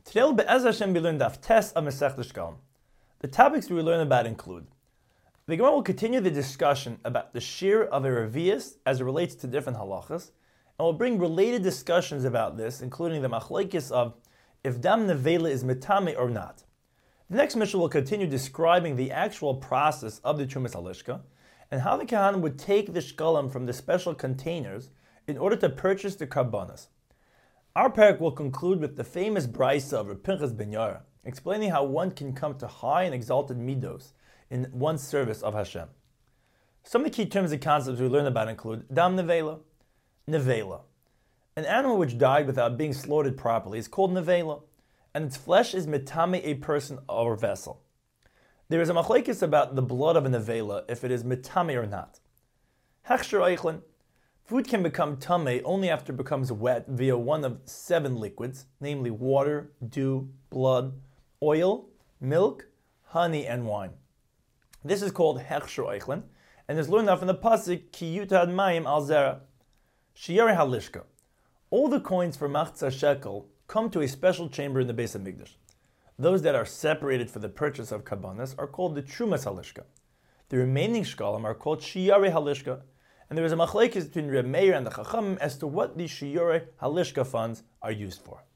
Today we'll Be'ez Hashem be learned Daf Tes of Masechta Shkalim. The topics we learn about include: the Gemara will continue the discussion about the shear of a revius as it relates to different halachas, and will bring related discussions about this, including the machlekes of if dam nevela is mitame or not. The next Mishnah will continue describing the actual process of the Trumas Halishka, and how the Kohanim would take the shkalim from the special containers in order to purchase the karbanas. Our parak will conclude with the famous brisa of Reb Pinchas ben Yair, explaining how one can come to high and exalted midos in one's service of Hashem. Some of the key terms and concepts we learn about include dam nevela. Nevela. An animal which died without being slaughtered properly is called nevela, and its flesh is mitame a person or vessel. There is a machlekes about the blood of a nevela, if it is mitame or not. Hechsher eichlin. Food can become tameh only after it becomes wet via one of 7 liquids, namely water, dew, blood, oil, milk, honey, and wine. This is called hechsher eichlin, and is learned out from the pasuk ki yutad mayim al zera. Shiyarei halishka. All the coins for machzah shekel come to a special chamber in the Beis Hamikdash. Those that are separated for the purchase of karbanas are called the trumas halishka. The remaining shkalim are called shiyarei halishka, and there is a machlekes between Reb Meir and the Chachamim as to what these shiyarei halishka funds are used for.